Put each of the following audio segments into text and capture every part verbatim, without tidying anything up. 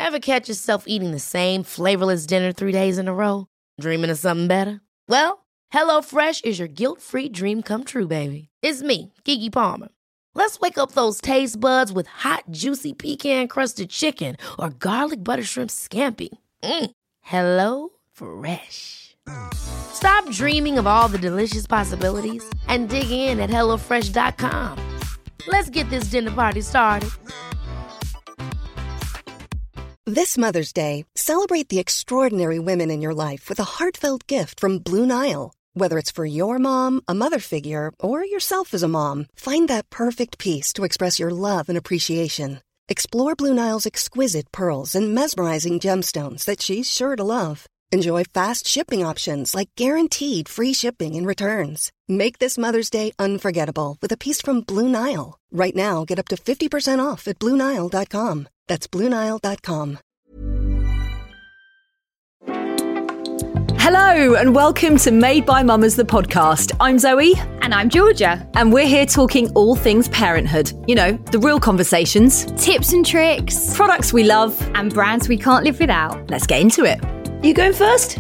Ever catch yourself eating the same flavorless dinner three days in a row? Dreaming of something better? Well, HelloFresh is your guilt-free dream come true, baby. It's me, Keke Palmer. Let's wake up those taste buds with hot, juicy pecan-crusted chicken or garlic butter shrimp scampi. Mm. Hello Fresh. Stop dreaming of all the delicious possibilities and dig in at hello fresh dot com. Let's get this dinner party started. This Mother's Day, celebrate the extraordinary women in your life with a heartfelt gift from Blue Nile. Whether it's for your mom, a mother figure, or yourself as a mom, find that perfect piece to express your love and appreciation. Explore Blue Nile's exquisite pearls and mesmerizing gemstones that she's sure to love. Enjoy fast shipping options like guaranteed free shipping and returns. Make this Mother's Day unforgettable with a piece from Blue Nile. Right now, get up to fifty percent off at blue nile dot com. That's blue nile dot com. Hello and welcome to Made by Mamas, the podcast. I'm Zoe. And I'm Georgia. And we're here talking all things parenthood. You know, the real conversations. Tips and tricks. Products we love. And brands we can't live without. Let's get into it. You going first?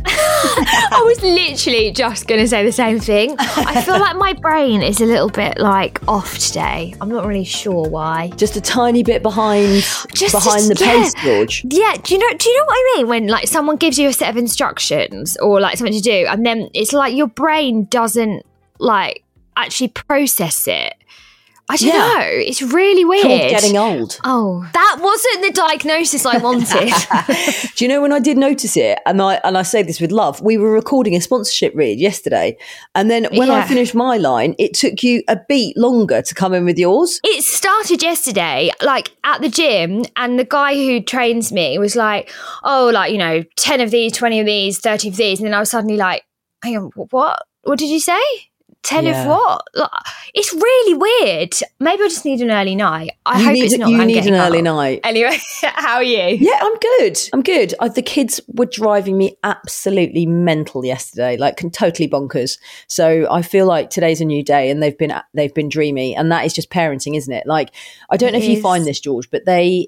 I was literally just going to say the same thing. I feel like my brain is a little bit like off today. I'm not really sure why. Just a tiny bit behind just, behind just, the yeah. pace, George. Yeah, do you know do you know what I mean? When like someone gives you a set of instructions or like something to do and then it's like your brain doesn't like actually process it. I don't yeah. know. It's really weird. Called getting old. Oh, that wasn't the diagnosis I wanted. Do you know when I did notice it, and I and I say this with love, we were recording a sponsorship read yesterday, and then when yeah. I finished my line, it took you a beat longer to come in with yours. It started yesterday, like at the gym, and the guy who trains me was like, oh, like, you know, ten of these, twenty of these, thirty of these, and then I was suddenly like, hang on, what? What did you say? Ten yeah. of what? Like, it's really weird. Maybe I just need an early night. I you hope need, it's not. You I'm need an early up. night. Anyway, how are you? Yeah, I'm good. I'm good. I, the kids were driving me absolutely mental yesterday, like totally bonkers. So I feel like today's a new day, and they've been they've been dreamy, and that is just parenting, isn't it? Like I don't know it if is. you find this, George, but they,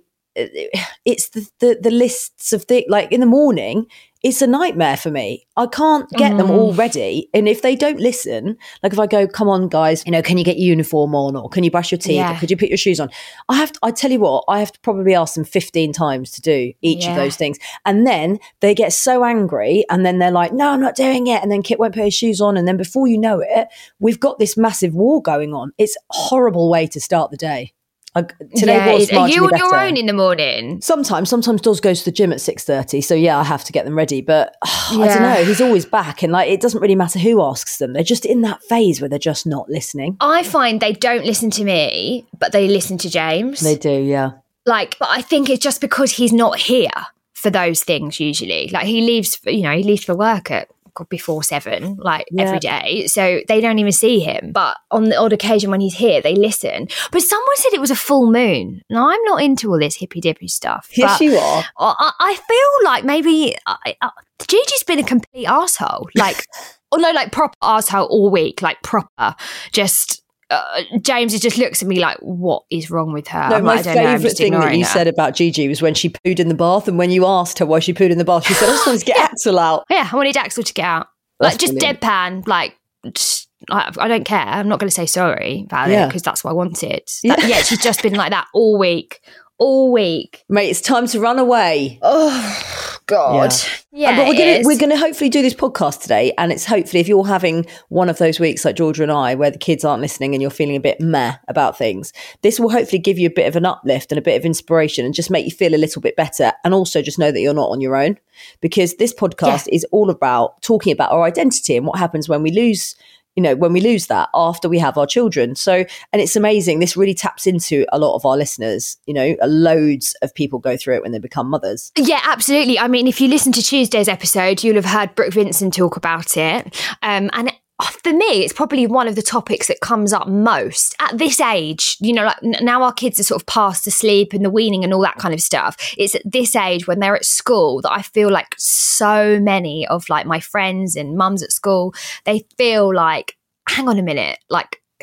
it's the the, the lists of things. Like in the morning, it's a nightmare for me. I can't get mm. them all ready. And if they don't listen, like if I go, come on, guys, you know, can you get your uniform on? Or can you brush your teeth? Yeah. Or could you put your shoes on? I have to, I tell you what, I have to probably ask them fifteen times to do each yeah. of those things. And then they get so angry and then they're like, no, I'm not doing it. And then Kit won't put his shoes on. And then before you know it, we've got this massive war going on. It's a horrible way to start the day. I, today yeah, was are you on better. your own in the morning? Sometimes, sometimes Doz goes to the gym at six thirty, so yeah, I have to get them ready. But oh, yeah. I don't know, he's always back, and like it doesn't really matter who asks them. They're just in that phase where they're just not listening. I find they don't listen to me, but they listen to James. They do, yeah. Like, but I think it's just because he's not here for those things usually. Like he leaves, you know, he leaves for work at before seven, like yeah. every day. So they don't even see him. But on the odd occasion when he's here, they listen. But someone said it was a full moon. Now, I'm not into all this hippy-dippy stuff. Yes, you are. I, I feel like maybe I, I, Gigi's been a complete arsehole. Like, or no, like proper arsehole all week. Like proper. Just... Uh, James just looks at me like, what is wrong with her? No, I'm my like, I don't favourite know, thing that you her. said about Gigi was when she pooed in the bath, and when you asked her why she pooed in the bath, she said, I just wanted to get yeah. Axel out. Yeah, I wanted Axel to get out. That's like, just brilliant. deadpan, like, just, I, I don't care. I'm not going to say sorry about yeah. it because that's what I wanted. Yeah. That, yeah, she's just been like that all week. All week. Mate, it's time to run away. Oh, God. Yeah, yeah but we're it gonna is. we're gonna hopefully do this podcast today, and it's hopefully if you're having one of those weeks like Georgia and I, where the kids aren't listening and you're feeling a bit meh about things, this will hopefully give you a bit of an uplift and a bit of inspiration and just make you feel a little bit better, and also just know that you're not on your own, because this podcast yeah. is all about talking about our identity and what happens when we lose you know, when we lose that after we have our children. So, and it's amazing. This really taps into a lot of our listeners, you know, loads of people go through it when they become mothers. Yeah, absolutely. I mean, if you listen to Tuesday's episode, you'll have heard Brooke Vincent talk about it. Um, and for me, it's probably one of the topics that comes up most at this age. You know, like now our kids are sort of past to sleep and the weaning and all that kind of stuff. It's at this age when they're at school that I feel like so many of like my friends and mums at school, they feel like, hang on a minute, like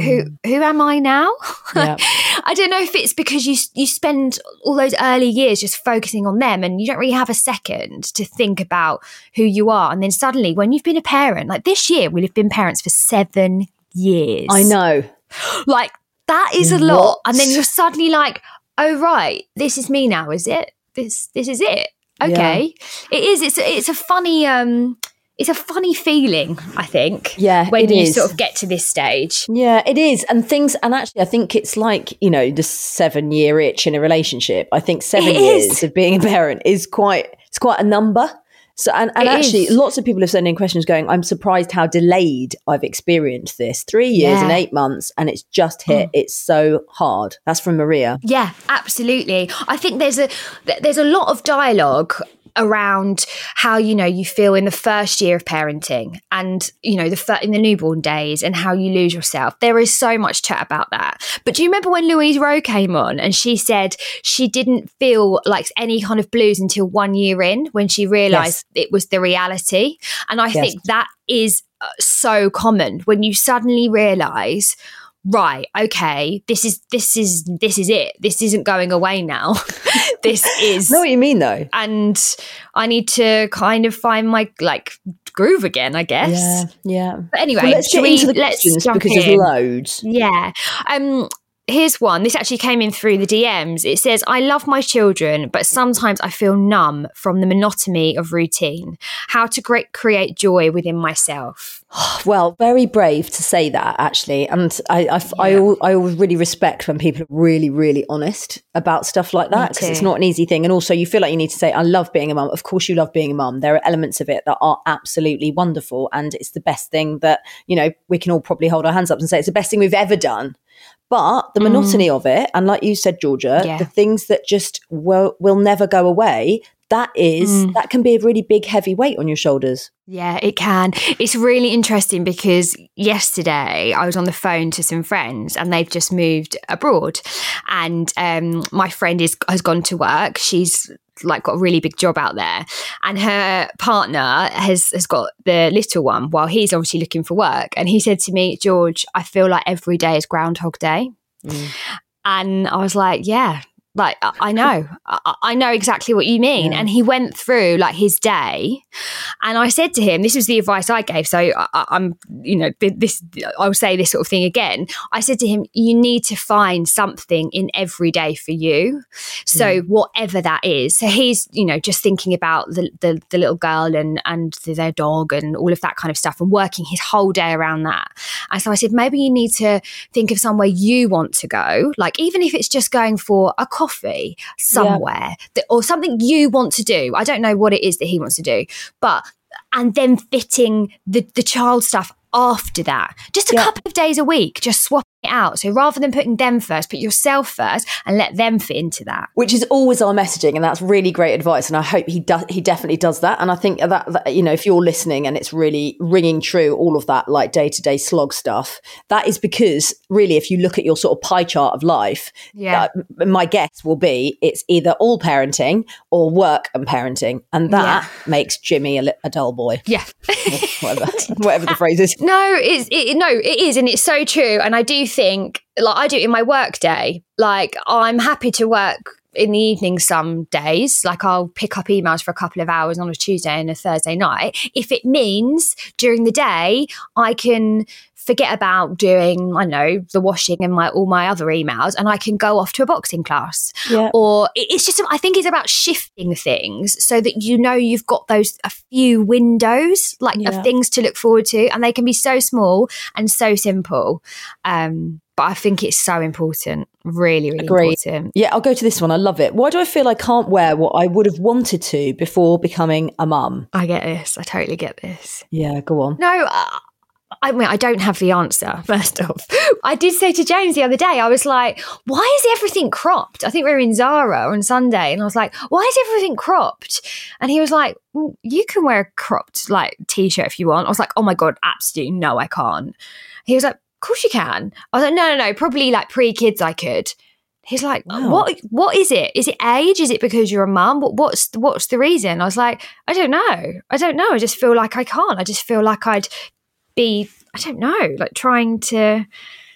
who Mm. who am I now? Yeah. I don't know if it's because you you spend all those early years just focusing on them and you don't really have a second to think about who you are. And then suddenly when you've been a parent, like this year, we'll have been parents for seven years. I know. Like that is a lot. What? And then you're suddenly like, oh, right, this is me now, is it? This this is it. Okay. Yeah. It is. It's, it's a funny... um. It's a funny feeling, I think. Yeah, when it you is. sort of get to this stage. Yeah, it is. And things, and actually, I think it's like, you know, the seven year itch in a relationship. I think seven It years is. of being a parent is quite, it's quite a number. So, and, and It actually, is. lots of people have sent in questions going, I'm surprised how delayed I've experienced this. Three years Yeah. and eight months, and it's just hit. Mm. It's so hard. That's from Maria. Yeah, absolutely. I think there's a there's a lot of dialogue around how, you know, you feel in the first year of parenting and, you know, the fir- in the newborn days and how you lose yourself. There is so much chat about that. But do you remember when Louise Rowe came on and she said she didn't feel like any kind of blues until one year in when she realised it was the reality? And I Yes. think that is uh, so common when you suddenly realise, right, okay, this is this is this is it. This isn't going away now. This is I know what you mean, though. and I need to kind of find my like groove again, I guess. Yeah, yeah. But anyway, Well, let's should get into we- the let's questions jump because in. there's loads. Yeah. Um, here's one. This actually came in through the D Ms. It says, I love my children, but sometimes I feel numb from the monotony of routine. How to cre- create joy within myself. Well, very brave to say that, actually. And I, I, I, Yeah. al- I always really respect when people are really, really honest about stuff like that, because it's too. not an easy thing. And also, you feel like you need to say, I love being a mum. Of course, you love being a mum. There are elements of it that are absolutely wonderful. And it's the best thing that, you know, we can all probably hold our hands up and say it's the best thing we've ever done. But the monotony of it, and like you said, Georgia, Yeah. the things that just will, will never go away, that is, that can be a really big, heavy weight on your shoulders. Yeah, it can. It's really interesting because yesterday I was on the phone to some friends and they've just moved abroad. And um, my friend is has gone to work. She's like got a really big job out there. And her partner has, has got the little one while he's obviously looking for work. And he said to me, George, I feel like every day is Groundhog Day. Mm. And I was like, yeah. Like, I I know, I, I know exactly what you mean. Yeah. And he went through like his day and I said to him, this was the advice I gave. So I, I- I'm, you know, th- this, I'll say this sort of thing again. I said to him, you need to find something in every day for you. So whatever that is. So he's, you know, just thinking about the, the, the little girl and, and their dog and all of that kind of stuff and working his whole day around that. And so I said, maybe you need to think of somewhere you want to go. Like, even if it's just going for a coffee somewhere that, or something you want to do. I don't know what it is that he wants to do, but and then fitting the, the child stuff after that. Just a Yeah. couple of days a week, just swap it out. So rather than putting them first, put yourself first and let them fit into that. Which is always our messaging, and that's really great advice. And I hope he does. He definitely does that. And I think that, that you know, if you're listening and it's really ringing true, all of that like day to day slog stuff, that is because really, if you look at your sort of pie chart of life, Yeah. uh, my guess will be it's either all parenting or work and parenting, and that makes Jimmy a, li- a dull boy, Yeah. whatever, whatever the phrase is. No, it's it, no, it is, and it's so true. And I do think, like I do it in my work day. Like I'm happy to work in the evening some days. Like I'll pick up emails for a couple of hours on a Tuesday and a Thursday night. If it means during the day I can forget about doing, I don't know, the washing and my all my other emails, and I can go off to a boxing class. Yeah. Or it- it's just, I think it's about shifting things so that you know you've got those a few windows like Yeah. of things to look forward to, and they can be so small and so simple. Um, but I think it's so important, really, really Agreed. important. Yeah, I'll go to this one. I love it. Why do I feel I can't wear what I would have wanted to before becoming a mum? I get this. I totally get this. Yeah, go on. No, uh, I mean, I don't have the answer, first off. I did say to James the other day, I was like, why is everything cropped? I think we were in Zara on Sunday, and I was like, why is everything cropped? And he was like, well, you can wear a cropped like t-shirt if you want. I was like, oh my God, absolutely no, I can't. He was like, of course you can. I was like, no, no, no, probably like pre-kids I could. He's like, Wow. what? What is it? Is it age? Is it because you're a mum? What, what's what's the reason? I was like, I don't know. I don't know. I just feel like I can't. I just feel like I'd be, I don't know, like trying to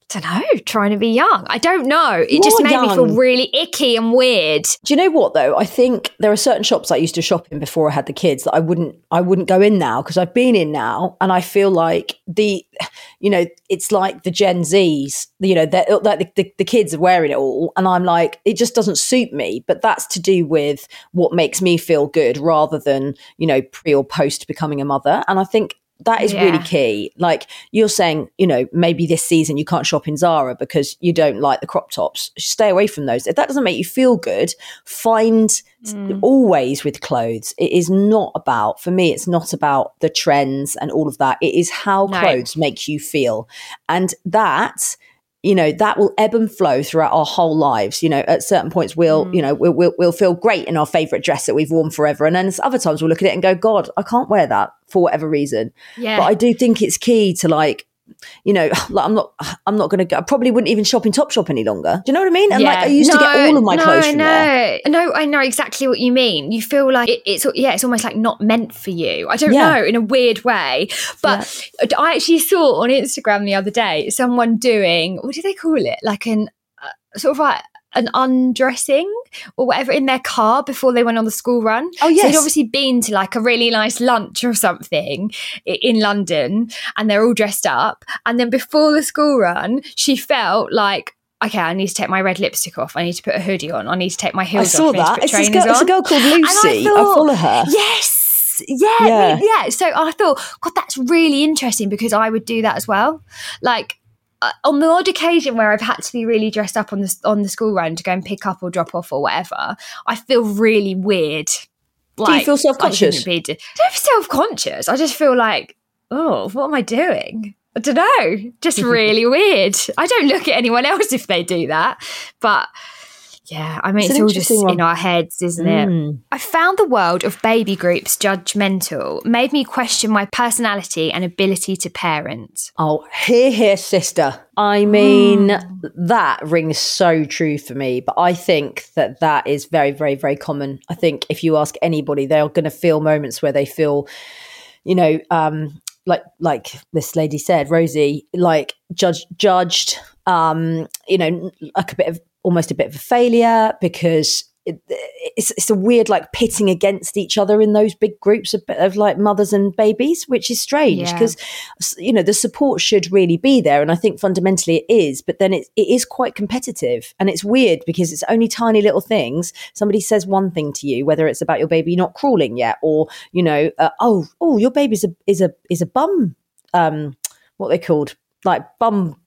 don't know, trying to be young. I don't know. It You just are made young. me feel really icky and weird. Do you know what though? I think there are certain shops I used to shop in before I had the kids that I wouldn't I wouldn't go in now, because I've been in now and I feel like the, you know, it's like the Gen Zs, you know, they're like the, the, the kids are wearing it all, and I'm like, it just doesn't suit me. But that's to do with what makes me feel good rather than, you know, pre or post becoming a mother. And I think that is Yeah. really key. Like you're saying, you know, maybe this season you can't shop in Zara because you don't like the crop tops. Stay away from those. If that doesn't make you feel good, find mm. always with clothes. It is not about, for me, it's not about the trends and all of that. It is how No. clothes make you feel. And that, you know, that will ebb and flow throughout our whole lives. You know, at certain points we'll, mm. you know, we'll, we'll, we'll feel great in our favorite dress that we've worn forever. And then other times we'll look at it and go, God, I can't wear that for whatever reason. Yeah. But I do think it's key to, like, you know, like I'm not, I'm not going to go, I probably wouldn't even shop in Topshop any longer. Do you know what I mean? And yeah. like, I used no, to get all of my no, clothes from no. there. No, I know exactly what you mean. You feel like it, it's, yeah, it's almost like not meant for you. I don't Yeah. know, in a weird way. But yeah. I actually saw on Instagram the other day, someone doing, what do they call it? Like an, uh, sort of like, an undressing or whatever in their car before they went on the school run. Oh, yes. So they'd obviously been to like a really nice lunch or something in London, and they're all dressed up. And then before the school run, she felt like, okay, I need to take my red lipstick off. I need to put a hoodie on. I need to take my heels I saw off. I that. need to put It's a, trainers girl, it's a on. girl called Lucy. I, thought, I follow her. Yes. Yeah, Yeah. yeah. So I thought, God, that's really interesting, because I would do that as well. Like, Uh, on the odd occasion where I've had to be really dressed up on the on the school run to go and pick up or drop off or whatever, I feel really weird. Like, do you feel self-conscious? I, I don't feel self-conscious. I just feel like, oh, what am I doing? I don't know. Just really weird. I don't look at anyone else if they do that. But yeah, I mean, it's, it's all just one. in our heads, isn't mm. it? I found the world of baby groups judgmental, made me question my personality and ability to parent. Oh, hear, hear, sister. I mean, mm. that rings so true for me. But I think that that is very, very, very common. I think if you ask anybody, they're going to feel moments where they feel, you know, um, like like this lady said, Rosie, like judged, judged, um, you know, like a bit of, almost a bit of a failure, because it, it's, it's a weird like pitting against each other in those big groups of, of like mothers and babies, which is strange because, yeah. you know, the support should really be there. And I think fundamentally it is, but then it, it is quite competitive, and it's weird because it's only tiny little things. Somebody says one thing to you, whether it's about your baby not crawling yet, or, you know, uh, oh, oh, your baby's a, is a, is a bum, um, what are they called? Like bum...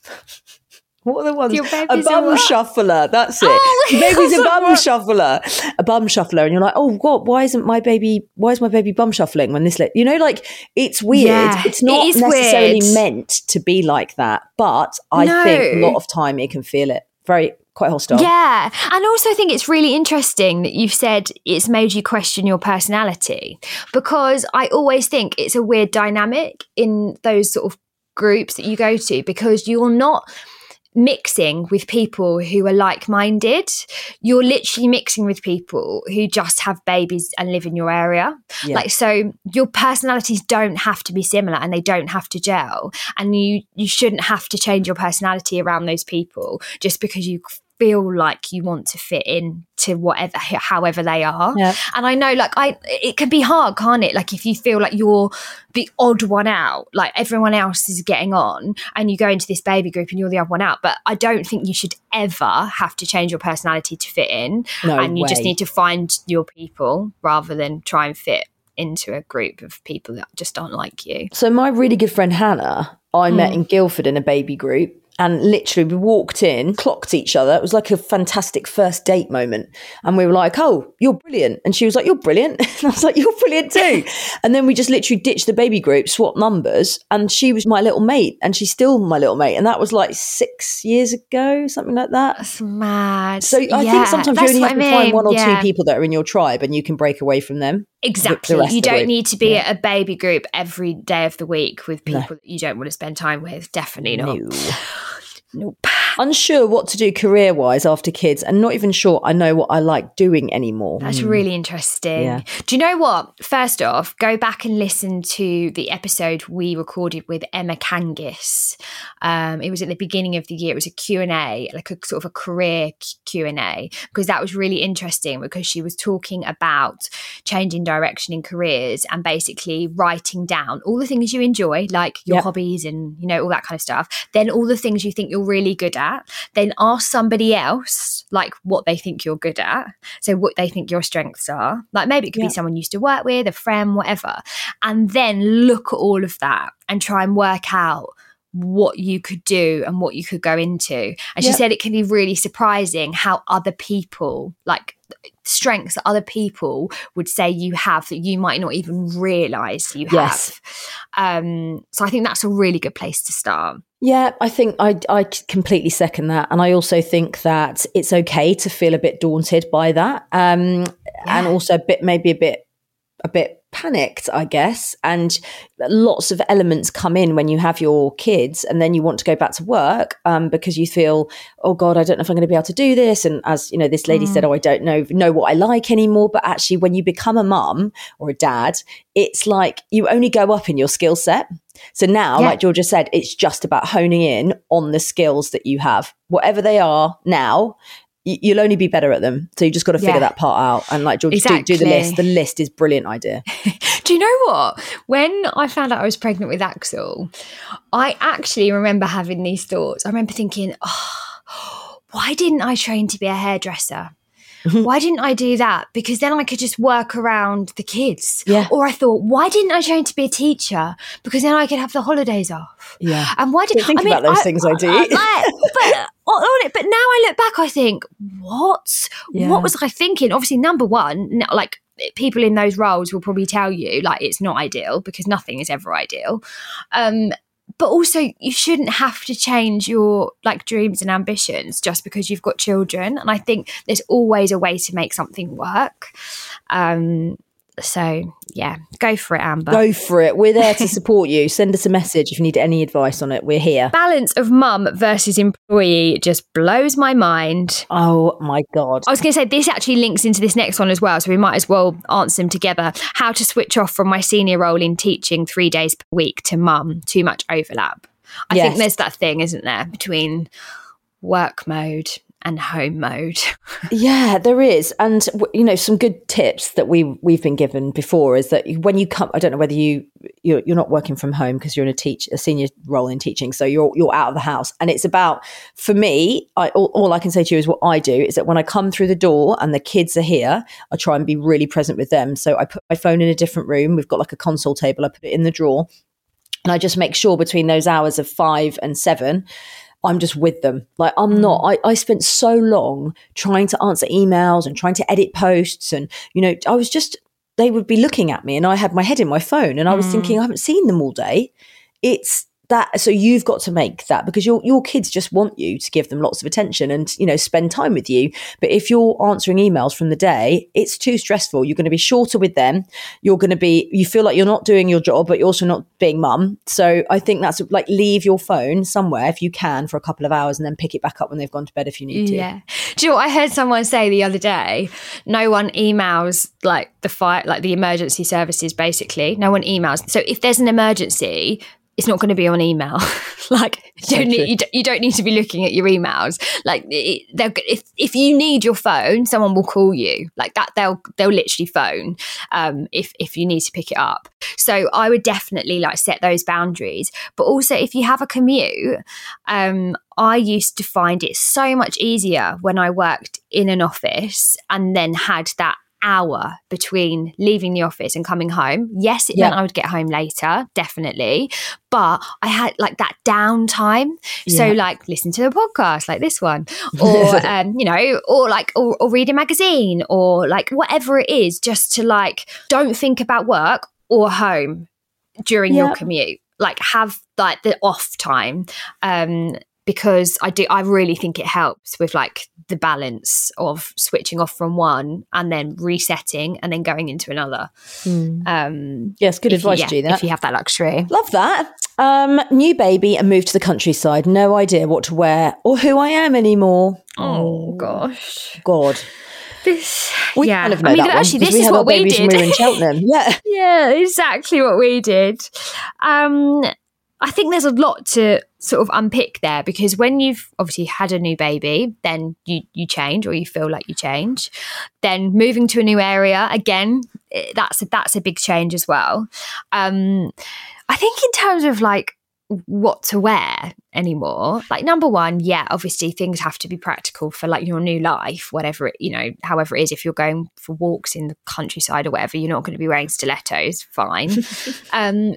What are the ones? A bum a shuffler. That's it. Oh, your baby's a bum what? shuffler. A bum shuffler. And you're like, oh, God, why isn't my baby, why is my baby bum shuffling when this, you know, like, it's weird. Yeah, it's not it necessarily weird. meant to be like that. But I no. think a lot of time you can feel it. Very, quite hostile. Yeah. And also I think it's really interesting that you've said it's made you question your personality, because I always think it's a weird dynamic in those sort of groups that you go to, because you're not mixing with people who are like-minded. You're literally mixing with people who just have babies and live in your area. Yeah. Like, so your personalities don't have to be similar, and they don't have to gel, and you you shouldn't have to change your personality around those people just because you feel like you want to fit in to whatever, however they are. Yeah. And I know, like, I it can be hard, can't it? Like, if you feel like you're the odd one out, like everyone else is getting on, and you go into this baby group and you're the odd one out. But I don't think you should ever have to change your personality to fit in. No and you way. just need to find your people rather than try and fit into a group of people that just aren't like you. So my really good friend Hannah, I mm. met in Guildford in a baby group. And literally we walked in, clocked each other. It was like a fantastic first date moment. And we were like, oh, you're brilliant. And she was like, you're brilliant. And I was like, you're brilliant too. And then we just literally ditched the baby group, swapped numbers. And she was my little mate. And she's still my little mate. And that was like six years ago, something like that. That's mad. So I yeah, think sometimes you only have to I mean. find one or yeah. two people that are in your tribe, and you can break away from them. Exactly. The, the you don't group. need to be yeah. at a baby group every day of the week with people no. that you don't want to spend time with. Definitely not. No. Nope. unsure what to do career wise after kids, and not even sure I know what I like doing anymore. That's mm. really interesting. Yeah. Do you know what? First off, go back and listen to the episode we recorded with Emma Kangis. Um, it was at the beginning of the year. It was a Q and A, like a sort of a career Q and A, because that was really interesting because she was talking about changing direction in careers and basically writing down all the things you enjoy, like your yep. hobbies and, you know, all that kind of stuff. Then all the things you think you're really good at. Then ask somebody else, like, what they think you're good at. So what they think your strengths are. Like, maybe it could yep. be someone you used to work with, a friend, whatever. And then look at all of that and try and work out what you could do and what you could go into. And she yep. said it can be really surprising how other people, like strengths that other people would say you have that you might not even realise you yes. have. Um, so I think that's a really good place to start. Yeah, I think I, I completely second that. And I also think that it's okay to feel a bit daunted by that. Um, yeah. And also a bit, maybe a bit, a bit panicked, I guess. And lots of elements come in when you have your kids and then you want to go back to work um, because you feel, oh God, I don't know if I'm going to be able to do this. And as you know, this lady mm. said, oh, I don't know, know what I like anymore. But actually, when you become a mum or a dad, it's like you only go up in your skill set. So now, yeah. like Georgia said, it's just about honing in on the skills that you have, whatever they are now. You'll only be better at them. So you just got to figure yeah. that part out. And like George, exactly. do, do the list. The list is a brilliant idea. Do you know what? When I found out I was pregnant with Axel, I actually remember having these thoughts. I remember thinking, oh, why didn't I train to be a hairdresser? Why didn't I do that? Because then I could just work around the kids. Yeah. Or I thought, why didn't I train to be a teacher? Because then I could have the holidays off. Yeah. And why did I think I mean, about those I, things I do? I, I, but, on it, but now I look back, I think, what? Yeah. What was I thinking? Obviously, number one, like people in those roles will probably tell you, like, it's not ideal because nothing is ever ideal. Um, But also, you shouldn't have to change your like dreams and ambitions just because you've got children. And I think there's always a way to make something work. Um, so, yeah, go for it, Amber. Go for it. We're there to support you. Send us a message if you need any advice on it. We're here. Balance of mum versus employee just blows my mind. Oh, my God. I was going to say, this actually links into this next one as well, so we might as well answer them together. How to switch off from my senior role in teaching three days per week to mum. Too much overlap. I yes. think there's that thing, isn't there, between work mode and home mode. Yeah, there is. And, you know, some good tips that we, we've been given before is that when you come, I don't know whether you, you're, you're not working from home because you're in a teach a senior role in teaching. So you're, you're out of the house. And it's about, for me, I, all, all I can say to you is what I do is that when I come through the door and the kids are here, I try and be really present with them. So I put my phone in a different room. We've got like a console table. I put it in the drawer and I just make sure between those hours of five and seven, I'm just with them. Like I'm not, I, I spent so long trying to answer emails and trying to edit posts. And, you know, I was just, they would be looking at me and I had my head in my phone and I was mm. thinking, I haven't seen them all day. It's that. So you've got to make that because your, your kids just want you to give them lots of attention and, you know, spend time with you. But if you're answering emails from the day, it's too stressful. You're going to be shorter with them. You're going to be, you feel like you're not doing your job, but you're also not being mum. So I think that's like leave your phone somewhere if you can for a couple of hours and then pick it back up when they've gone to bed if you need to. Yeah. Do you know what I heard someone say the other day? No one emails like the fire, like the emergency services, basically. No one emails. So if there's an emergency, it's not going to be on email. Like you don't, need, you, don't, you don't need to be looking at your emails. Like it, if if you need your phone, someone will call you. Like that, they'll they'll literally phone um, if if you need to pick it up. So I would definitely like set those boundaries. But also, if you have a commute, um, I used to find it so much easier when I worked in an office and then had that hour between leaving the office and coming home. Yes, it yeah. meant I would get home later, definitely. But I had like that downtime. Yeah. So like listen to a podcast like this one or, um, you know, or like, or, or read a magazine or like whatever it is, just to like, don't think about work or home during yeah. your commute. Like have like the off time. Um, because I do, I really think it helps with like the balance of switching off from one and then resetting and then going into another. Mm. Um, yes, good advice, you, yeah, Gina. if you have that luxury. Love that. Um, new baby and moved to the countryside. No idea what to wear or who I am anymore. Oh, gosh. God. This, we yeah. kind of know I mean, that actually, one, this we is had our what we babies did. when we were in Cheltenham. Yeah. Yeah, exactly what we did. Um, I think there's a lot to sort of unpick there, because when you've obviously had a new baby, then you, you change, or you feel like you change. Then moving to a new area, again, that's a, that's a big change as well. Um, I think in terms of like what to wear anymore, like number one, yeah, obviously things have to be practical for like your new life, whatever it, you know, however it is. If you're going for walks in the countryside or whatever, you're not going to be wearing stilettos, fine. um,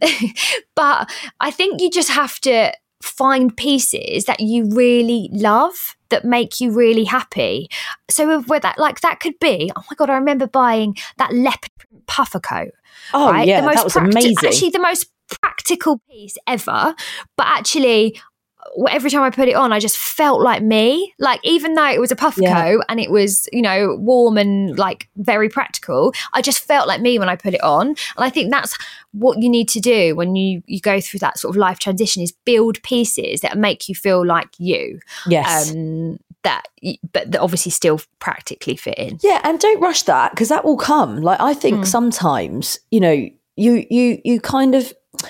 but I think you just have to find pieces that you really love, that make you really happy. So with that, like that could be, oh my God, I remember buying that leopard print puffer coat. Oh right? yeah, the most that was practi- amazing. Actually, the most practical piece ever, but actually every time I put it on, I just felt like me. Like, even though it was a puffer Yeah. coat and it was, you know, warm and like very practical, I just felt like me when I put it on. And I think that's what you need to do when you you go through that sort of life transition, is build pieces that make you feel like you. Yes. Um, that, but that obviously still practically fit in. Yeah, and don't rush that, because that will come. Like, I think Mm. sometimes, you know, you you you kind of,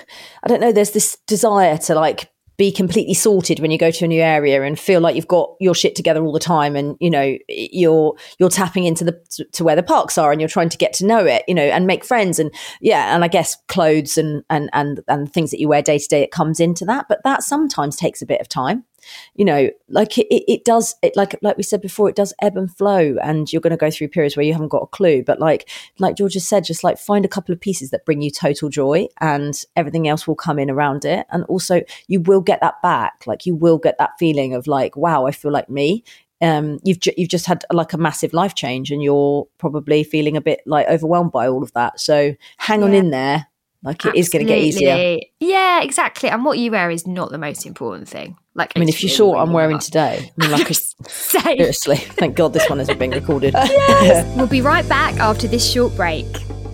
I don't know, there's this desire to like be completely sorted when you go to a new area and feel like you've got your shit together all the time, and you know you're you're tapping into the to where the parks are, and you're trying to get to know it, you know, and make friends, and yeah, and I guess clothes and and and and things that you wear day to day, it comes into that, but that sometimes takes a bit of time. You know, like it, it does, it like like we said before, it does ebb and flow, and you're going to go through periods where you haven't got a clue. But like like Georgia said, just like find a couple of pieces that bring you total joy, and everything else will come in around it. And also, you will get that back. Like, you will get that feeling of like, wow, I feel like me. Um, you've ju- you've just had like a massive life change, and you're probably feeling a bit like overwhelmed by all of that. So hang on Yeah. in there. Like, it is going to get easier. Absolutely. Yeah, exactly. And what you wear is not the most important thing. Like, I mean, if you it's saw what really I'm wearing not. today, I mean, like, a, Same. seriously, thank God this one isn't being recorded. We'll be right back after this short break.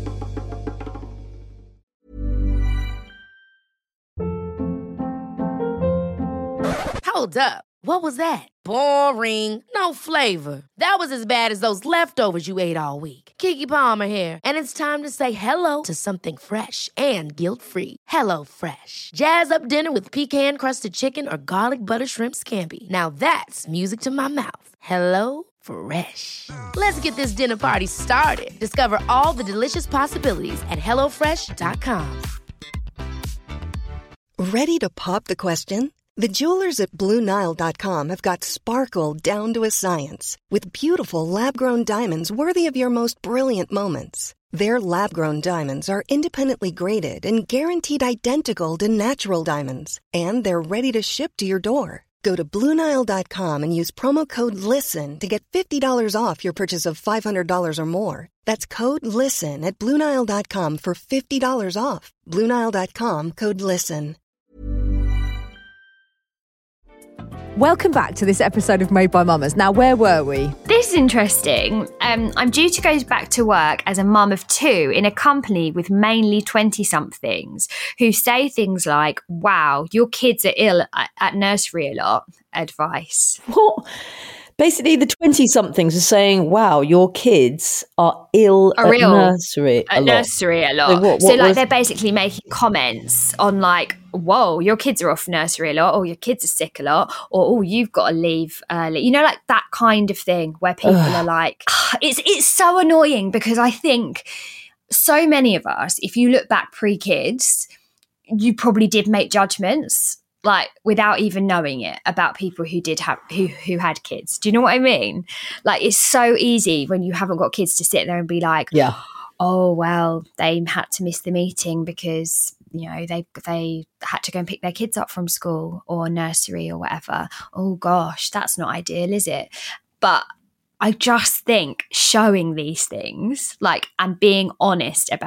Hold up. What was that? Boring. No flavor. That was as bad as those leftovers you ate all week. Keke Palmer here, and it's time to say hello to something fresh and guilt-free. Hello Fresh. Jazz up dinner with pecan-crusted chicken or garlic butter shrimp scampi. Now that's music to my mouth. Hello Fresh. Let's get this dinner party started. Discover all the delicious possibilities at hello fresh dot com. Ready to pop the question? The jewelers at Blue Nile dot com have got sparkle down to a science with beautiful lab-grown diamonds worthy of your most brilliant moments. Their lab-grown diamonds are independently graded and guaranteed identical to natural diamonds, and they're ready to ship to your door. Go to Blue Nile dot com and use promo code LISTEN to get fifty dollars off your purchase of five hundred dollars or more. That's code LISTEN at Blue Nile dot com for fifty dollars off. Blue Nile dot com, code LISTEN. Welcome back to this episode of Made by Mamas. Now, where were we? This is interesting. Um, I'm due to go back to work as a mum of two in a company with mainly twenty-somethings who say things like, wow, your kids are ill at, at nursery a lot. Advice. What? Basically, the twenty-somethings are saying, wow, your kids are ill Are at ill nursery a At lot. nursery a lot. So what- so what like was- they're basically making comments on like, whoa, your kids are off nursery a lot, or your kids are sick a lot, or oh, you've got to leave early. You know, like that kind of thing where people are like, it's it's so annoying, because I think so many of us, if you look back pre-kids, you probably did make judgments like without even knowing it about people who did have who who had kids. Do you know what I mean? Like, it's so easy when you haven't got kids to sit there and be like, Yeah. oh well, they had to miss the meeting because, you know, they they had to go and pick their kids up from school or nursery or whatever. Oh gosh, that's not ideal, is it? But I just think showing these things, like, and being honest about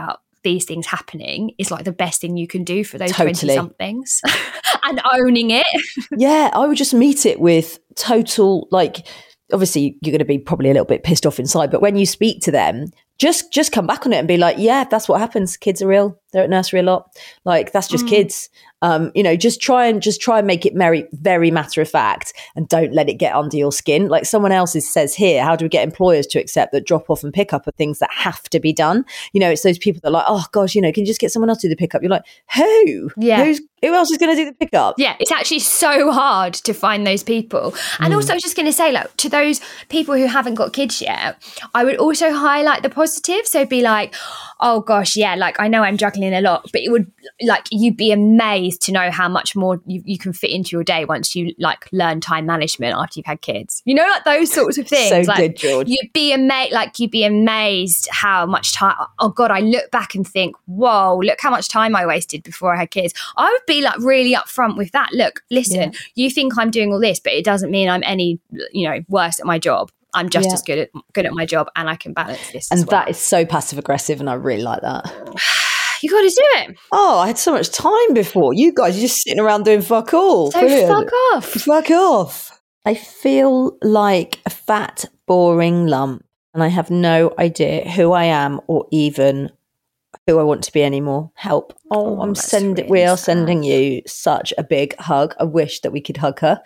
these things happening is like the best thing you can do for those Totally. twenty somethings and owning it. Yeah, I would just meet it with total, like, obviously you're going to be probably a little bit pissed off inside, but when you speak to them, just just come back on it and be like, yeah, that's what happens. Kids are ill. They're at nursery a lot. Like, that's just mm. kids. Um, you know, just try and just try and make it very, very matter of fact, and don't let it get under your skin. Like someone else is, says here, how do we get employers to accept that drop off and pick up are things that have to be done? You know, it's those people that are like, oh gosh, you know, can you just get someone else to do the pickup? You're like, who? Yeah. Who's, who else is going to do the pickup? Yeah, it's actually so hard to find those people. And mm. also, I was just going to say, like, to those people who haven't got kids yet, I would also highlight the positive. So be like, oh gosh, yeah, like I know I'm juggling a lot, but it would, like, you'd be amazed to know how much more you, you can fit into your day once you like learn time management after you've had kids. You know, like those sorts of things. So like, good, George. You'd be amazed, like you'd be amazed how much time. Oh God, I look back and think, whoa, look how much time I wasted before I had kids. I would be like really upfront with that. Look, listen, yeah. you think I'm doing all this, but it doesn't mean I'm any, you know, worse at my job. I'm just yeah. as good at good at my job, and I can balance this. And as well. That is so passive aggressive, and I really like that. You got to do it. Oh, I had so much time before. You guys are just sitting around doing fuck all. So Brilliant. fuck off. Fuck off. I feel like a fat, boring lump, and I have no idea who I am or even who I want to be anymore. Help. Oh, Oh, I'm that's sending. really We are sad. sending you such a big hug. I wish that we could hug her.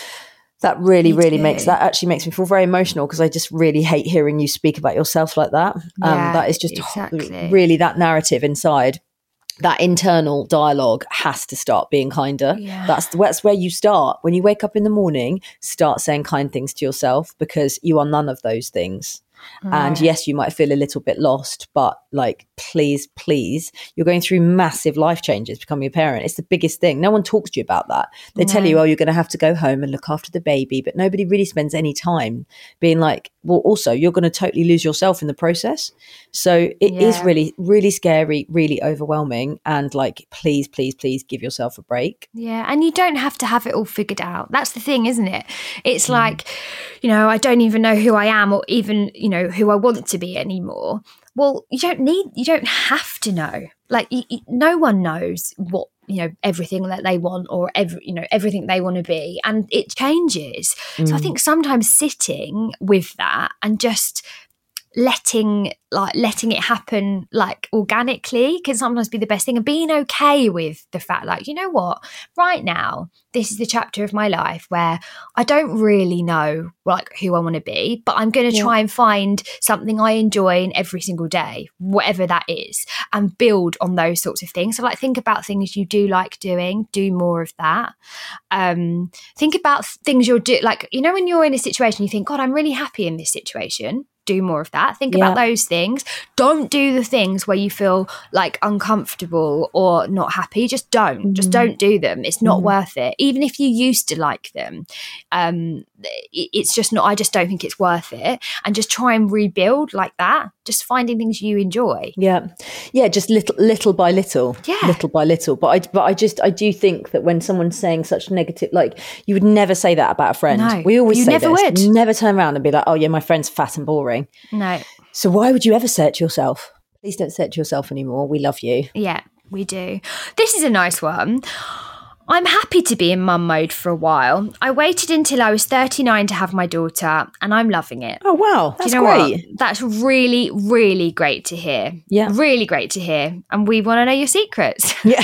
That really, Me really too. makes, that actually makes me feel very emotional, because I just really hate hearing you speak about yourself like that. Um, Yeah, that is just exactly. really, that narrative inside, that internal dialogue has to start being kinder. Yeah. That's, that's where you start. When you wake up in the morning, start saying kind things to yourself, because you are none of those things. And yes, you might feel a little bit lost, but like, please, please, you're going through massive life changes becoming a parent. It's the biggest thing. No one talks to you about that. They No. tell you, oh, you're going to have to go home and look after the baby, but nobody really spends any time being like, well, also, you're going to totally lose yourself in the process. So it is Yeah. really, really scary, really overwhelming. And like, please, please, please give yourself a break. Yeah, and you don't have to have it all figured out. That's the thing, isn't it? It's Mm. like, you know, I don't even know who I am, or even, you know, who I want to be anymore. Well, you don't need, you don't have to know. Like, you, you, no one knows what, you know, everything that they want, or every, you know, everything they want to be, and it changes. Mm. So I think sometimes sitting with that and just letting like letting it happen like organically can sometimes be the best thing, and being okay with the fact, like, you know what, right now this is the chapter of my life where I don't really know like who I want to be, but I'm going to Yeah. try and find something I enjoy in every single day, whatever that is, and build on those sorts of things. So like, think about things you do like doing, do more of that. Um think about things you're do like, you know, when you're in a situation you think, God, I'm really happy in this situation, do more of that. Think Yeah. about those things. Don't do the things where you feel like uncomfortable or not happy. Just don't. Mm-hmm. Just don't do them. It's not Mhm. worth it. Even if you used to like them, um, it- it's just not. I just don't think it's worth it. And just try and rebuild like that. Just finding things you enjoy. Yeah, yeah, just little, little by little, Yeah. little by little. But I, but I just, I do think that when someone's saying such negative, like, you would never say that about a friend. No, We always you say never this. would. You never turn around and be like, oh yeah, my friend's fat and boring. No. So why would you ever say it to yourself? Please don't say it to yourself anymore. We love you. Yeah, we do. This is a nice one. I'm happy to be in mum mode for a while. I waited until I was thirty-nine to have my daughter, and I'm loving it. Oh wow, that's Do you know great. what? That's really, really great to hear. Yeah. Really great to hear. And we want to know your secrets. Yeah.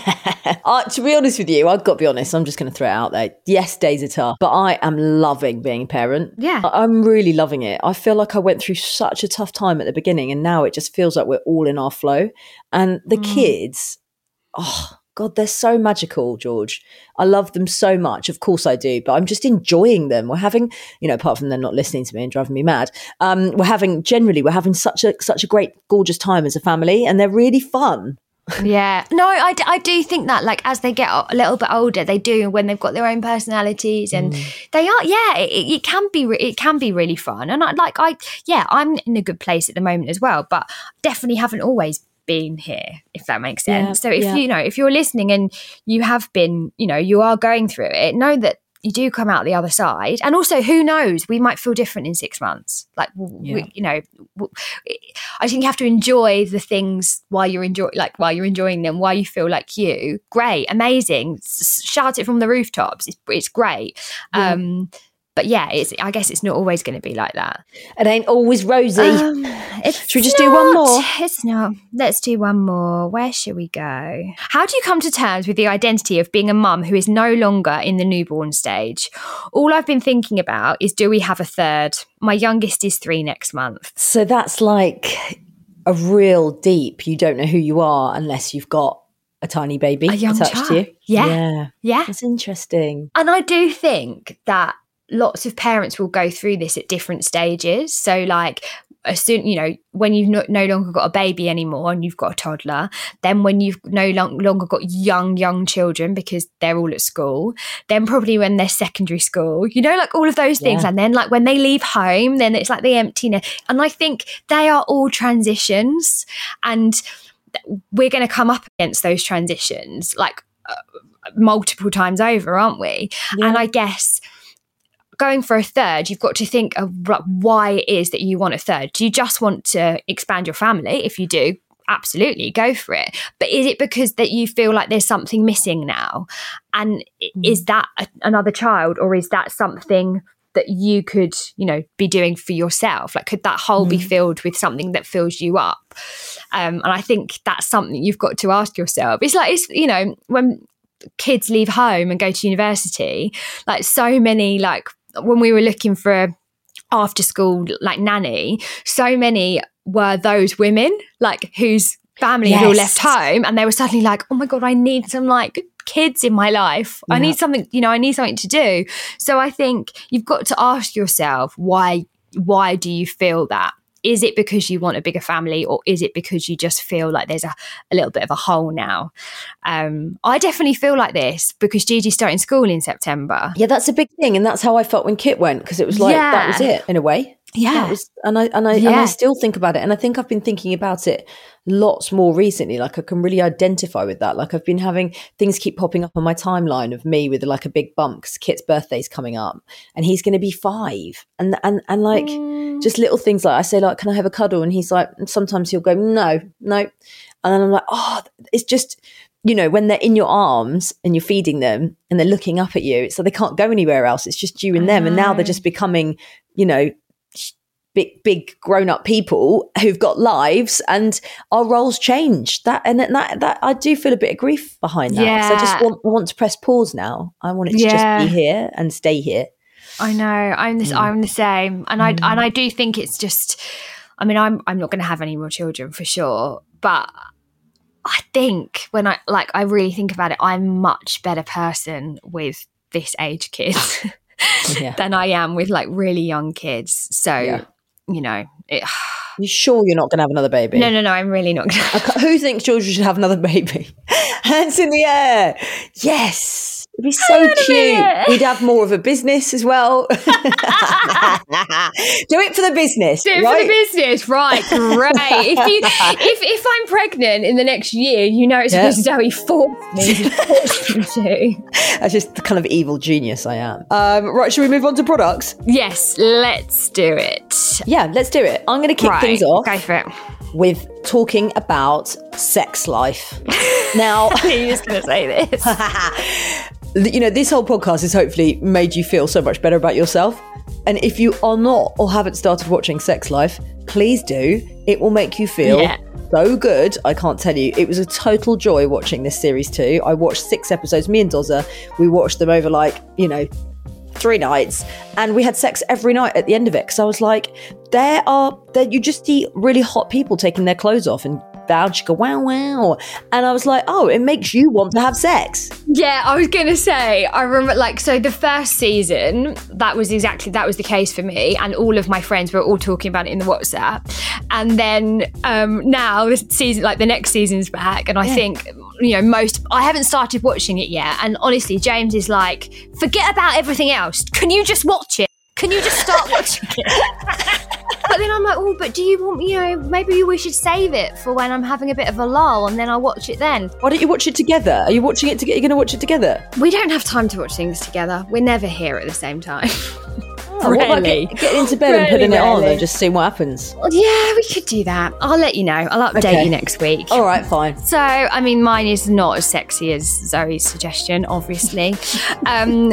uh, to be honest with you, I've got to be honest. I'm just going to throw it out there. Yes, days are tough, but I am loving being a parent. Yeah. I- I'm really loving it. I feel like I went through such a tough time at the beginning, and now it just feels like we're all in our flow. And the kids, oh God, they're so magical, George. I love them so much. Of course I do, but I'm just enjoying them. We're having, you know, apart from them not listening to me and driving me mad, um, we're having, generally, we're having such a such a great, gorgeous time as a family, and they're really fun. Yeah. No, I, d- I do think that, like, as they get a little bit older, they do, when they've got their own personalities, and they are, yeah, it, it can be, re- it can be really fun. And I like, I, yeah, I'm in a good place at the moment as well, but definitely haven't always been here, if that makes sense. Yeah, so if yeah. you know, if you're listening and you have been, you know, you are going through it, know that you do come out the other side. And also, who knows, we might feel different in six months. Like, Yeah. we, you know, I think you have to enjoy the things while you're enjoy, like while you're enjoying them, while you feel like you. Great, amazing, S- shout it from the rooftops. It's, it's great. Yeah. Um, but yeah, it's, I guess it's not always going to be like that. It ain't always rosy. Um, it's Should we just do one not. more? It's not. Let's do one more. Where should we go? How do you come to terms with the identity of being a mum who is no longer in the newborn stage? All I've been thinking about is, do we have a third? My youngest is three next month. So that's like a real deep, you don't know who you are unless you've got a tiny baby A young attached child. to you. Yeah. Yeah. Yeah. That's interesting. And I do think that lots of parents will go through this at different stages. So like, as soon, you know, when you've no, no longer got a baby anymore and you've got a toddler, then when you've no long, longer got young, young children because they're all at school, then probably when they're secondary school, you know, like all of those things. Yeah. And then like when they leave home, then it's like the emptiness. And I think they are all transitions, and we're going to come up against those transitions like uh, multiple times over, aren't we? Yeah. And I guess going for a third, you've got to think of why it is that you want a third. Do you just want to expand your family? If you do, absolutely, go for it. But is it because that you feel like there's something missing now? And Mm. is that a, another child, or is that something that you could, you know, be doing for yourself? Like, could that hole Mm. be filled with something that fills you up? Um, and I think that's something you've got to ask yourself. It's like, it's, you know, when kids leave home and go to university, like so many, like when we were looking for a after school like nanny, so many were those women like whose family had all Yes. left home, and they were suddenly like, oh my God, I need some like kids in my life. I Yeah. need something, you know, I need something to do. So I think you've got to ask yourself, why, why do you feel that? Is it because you want a bigger family, or is it because you just feel like there's a, a little bit of a hole now? Um, I definitely feel like this because Gigi's starting school in September. Yeah, that's a big thing. And that's how I felt when Kit went, because it was like, that was Yeah. it in a way. Yeah. That was, and I and I and Yeah. I still think about it, and I think I've been thinking about it lots more recently. Like I can really identify with that. Like I've been having things keep popping up on my timeline of me with like a big bump because Kit's birthday's coming up, and he's going to be five, and and and like Mm. just little things like I say like, can I have a cuddle? And he's like, and sometimes he'll go no, no, and then I'm like, oh, it's just. You know, when they're in your arms and you're feeding them and they're looking up at you, so they can't go anywhere else. It's just you and them. And now they're just becoming, you know, big, big grown up people who've got lives, and our roles change. That and that, that I do feel a bit of grief behind that. 'Cause I just Yeah. want, I want to press pause now. I want it to Yeah. just be here and stay here. I know. I'm the, I'm the same, and I and I do think it's just. I mean, I'm I'm not going to have any more children for sure, but I think when I like, I really think about it, I'm a much better person with this age kids Yeah. than I am with like really young kids. So Yeah. you know, it, You sure you're not going to have another baby? no, no, no. I'm really not. Gonna, Okay, who thinks children should have another baby? Hands in the air. Yes. It'd be so on a cute. minute. We'd have more of a business as well. Do it for the business. Do it right? for the business, right? Great. if you, if if I'm pregnant in the next year, you know it's Yeah. because Zoe forced me, forced me to. That's just the kind of evil genius I am. Um, right, should we move on to products? Yes, let's do it. Yeah, let's do it. I'm going to kick Right, things off go for it. with talking about sex life. Now, You're just going to say this. you know, this whole podcast has hopefully made you feel so much better about yourself. And if you are not or haven't started watching Sex Life, please do. It will make you feel Yeah. so good. I can't tell you. It was a total joy watching this series too. I watched six episodes. Me and Dozza, we watched them over like, you know, three nights, and we had sex every night at the end of it because I was like, there are there you just see really hot people taking their clothes off and vouch go wow wow, and I was like, oh, it makes you want to have sex. Yeah, I was going to say, I remember, like, so the first season, that was exactly, that was the case for me. And all of my friends were all talking about it in the WhatsApp. And then um, now, this season, like the next season's back. And I Yeah. think, you know, most, I haven't started watching it yet. And honestly, James is like, forget about everything else. Can you just watch it? Can you just start watching it? But then I'm like, oh, but do you want, you know, maybe we should save it for when I'm having a bit of a lull and then I'll watch it then. Why don't you watch it together? Are you watching it together? You're going to watch it together? We don't have time to watch things together. We're never here at the same time. Oh, what about Really? get- getting into bed Really, and putting it on really. and just seeing what happens? Well, yeah, we could do that. I'll let you know. I'll update Okay. you next week. All right, fine. So, I mean, mine is not as sexy as Zoe's suggestion, obviously. um,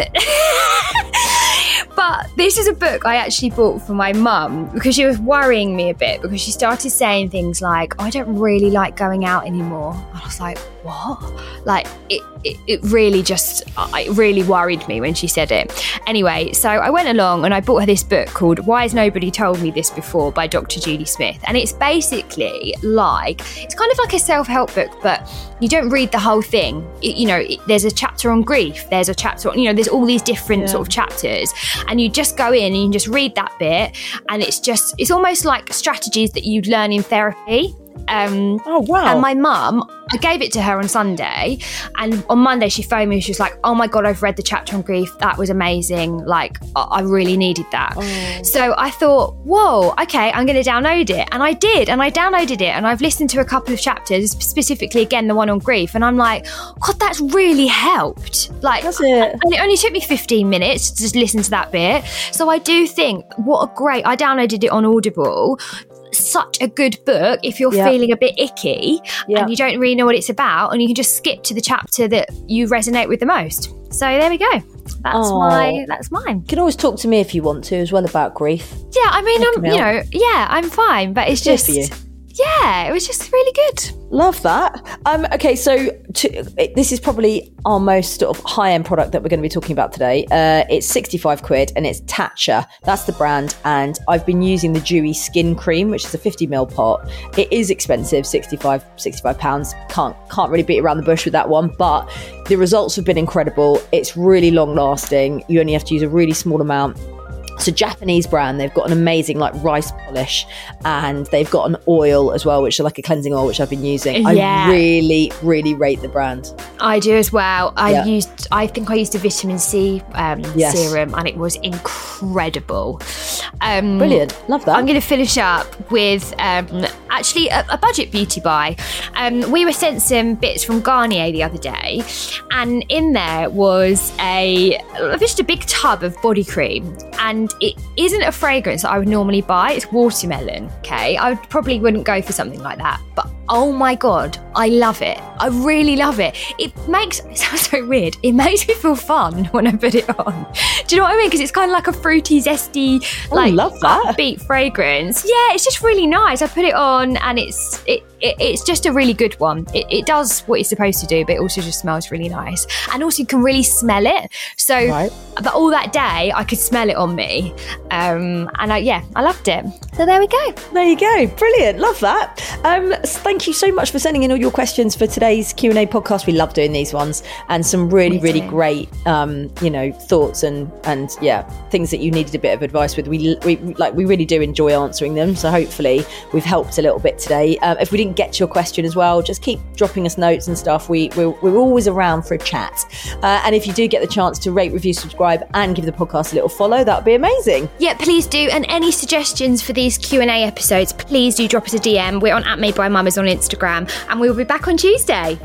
but this is a book I actually bought for my mum because she was worrying me a bit because she started saying things like, oh, I don't really like going out anymore. And I was like, what? Like, it, it, it really just, it really worried me when she said it. Anyway, so I went along and I bought her this book called Why Has Nobody Told Me This Before by Doctor Julie Smith. And it's basically like, it's kind of like a self-help book, but you don't read the whole thing. It, you know, it, there's a chapter on grief, there's a chapter on, you know, there's all these different Yeah. sort of chapters, and you just go in and you just read that bit, and it's just, it's almost like strategies that you'd learn in therapy. Um, Oh, wow. and my mum, I gave it to her on Sunday, and on Monday she phoned me and she was like, oh my God, I've read the chapter on grief. That was amazing. Like, I, I really needed that. Oh. So I thought, whoa, okay, I'm going to download it. And I did, and I downloaded it, and I've listened to a couple of chapters, specifically, again, the one on grief. And I'm like, God, that's really helped. Like, Does it? and it only took me fifteen minutes to just listen to that bit. So I do think, what a great, I downloaded it on Audible. Such a good book if you're Yeah. feeling a bit icky Yeah. and you don't really know what it's about, and you can just skip to the chapter that you resonate with the most. So there we go. That's Oh. my that's mine. You can always talk to me if you want to as well about grief. Yeah, I mean, I'm me you out. know, yeah, I'm fine, but it's Good just for you. yeah, it was just really good. Love that. Um, okay, so to, this is probably our most sort of high-end product that we're going to be talking about today. Uh, it's sixty-five quid and it's Tatcha. That's the brand. And I've been using the Dewy Skin Cream, which is a fifty mil pot. It is expensive, sixty-five pounds. Can't, can't really beat around the bush with that one. But the results have been incredible. It's really long-lasting. You only have to use a really small amount. It's a Japanese brand. They've got an amazing like rice polish, and they've got an oil as well, which is like a cleansing oil, which I've been using. Yeah. I really, really rate the brand. I do as well. I Yeah. used, I think I used a vitamin C um, Yes. serum, and it was incredible. Um, Brilliant. Love that. I'm going to finish up with um, actually a, a budget beauty buy. Um, we were sent some bits from Garnier the other day, and in there was a just a big tub of body cream, and it isn't a fragrance that I would normally buy. It's watermelon. Okay, I would, probably wouldn't go for something like that, but oh my God, I love it. I really love it. It makes, it sounds so weird, it makes me feel fun when I put it on. Do you know what I mean? Because it's kind of like a fruity, zesty, like love that. upbeat fragrance. Yeah, it's just really nice. I put it on and it's it, it it's just a really good one. It, it does what it's supposed to do, but it also just smells really nice. And also you can really smell it. So, Right. but all that day I could smell it on me. Um, and I, yeah, I loved it. So there we go. There you go. Brilliant. Love that. Um, thank you so much for sending in all your questions for today's Q and A podcast. We love doing these ones, and some really, Me really too. great, um, you know, thoughts and and yeah, things that you needed a bit of advice with. We we like we really do enjoy answering them. So hopefully we've helped a little bit today. Um, if we didn't get to your question as well, just keep dropping us notes and stuff. We we're, we're always around for a chat. Uh, and if you do get the chance to rate, review, subscribe, and give the podcast a little follow, that would be amazing. Yeah, please do. And any suggestions for these Q and A episodes, please do drop us a D M. We're on at Made by Mamas on Instagram, and we will be back on Tuesday.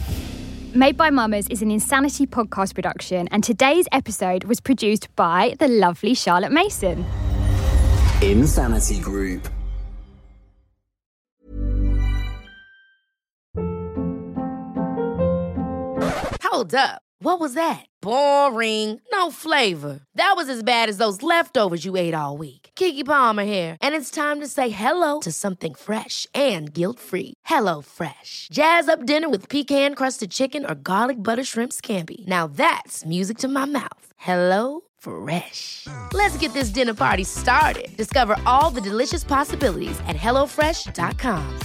Made by Mamas is an Insanity podcast production, and today's episode was produced by the lovely Charlotte Mason. Insanity Group. Hold up. What was that? Boring. No flavor. That was as bad as those leftovers you ate all week. Keke Palmer here, and it's time to say hello to something fresh and guilt-free. Hello Fresh. Jazz up dinner with pecan-crusted chicken or garlic butter shrimp scampi. Now that's music to my mouth. Hello Fresh. Let's get this dinner party started. Discover all the delicious possibilities at hello fresh dot com.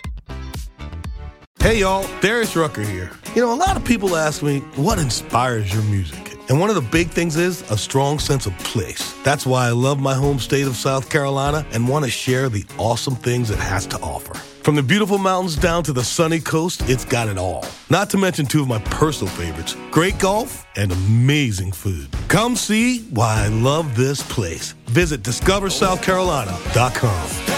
Hey y'all, Darius Rucker here. You know, a lot of people ask me, what inspires your music? And one of the big things is a strong sense of place. That's why I love my home state of South Carolina and want to share the awesome things it has to offer. From the beautiful mountains down to the sunny coast, it's got it all. Not to mention two of my personal favorites, great golf and amazing food. Come see why I love this place. Visit discover south carolina dot com.